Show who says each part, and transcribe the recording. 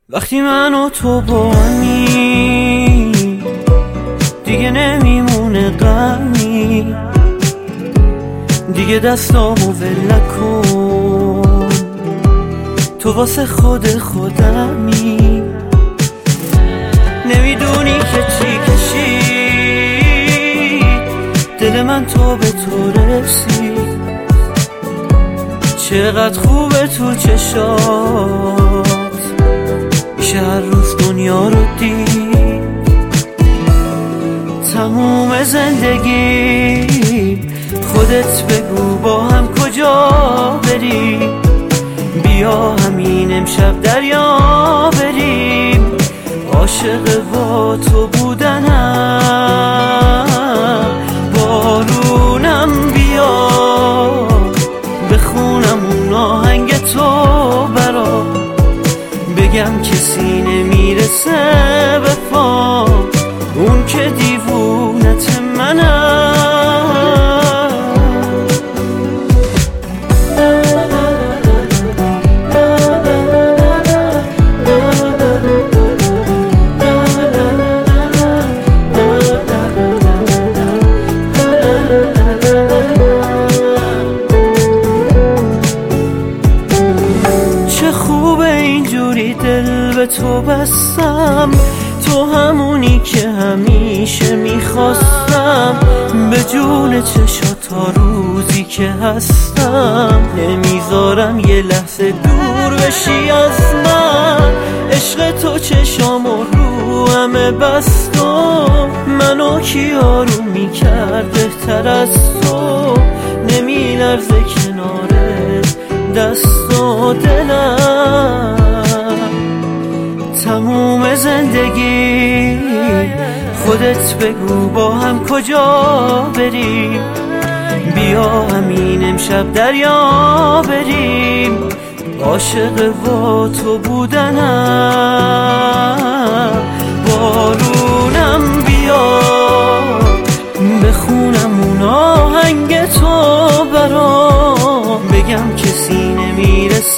Speaker 1: وقتی من و تو با همی دیگه نمیمونه غمی، دیگه دستامو ول نکن، تو واسه خودمی. نمیدونی که چی کشید دل من تو به تو رسید، چقدر خوبه تو چشات، میشه هر روز دنیا رو دید. تموم زندگی خودت بگو با هم کجا بریم، بیا همین امشب دریا بریم، عاشق با تو بودنم. بارونم بیا بخونم اون آهنگ تو برا، بگم کسی نمیرسه به پا، اون که دیوونت منم. چه خوبه اینجوری دل به تو بستم، تو همونی که همیشه میخواستم، به جون چشات تا روزی که هستم، نمیذارم یه لحظه دور بشی از من. عشق تو چشامو رو همه بست و منو کی آروم میکرد بهتر از تو، نمیلرزه کنارت دست و دلم. تموم زندگی خودت بگو با هم کجا بریم، بیا همین امشب دریا بریم، عاشق با تو بودنم. بارونم بیا بخونم اون آهنگ تو برام، بگم کسی نمیرسه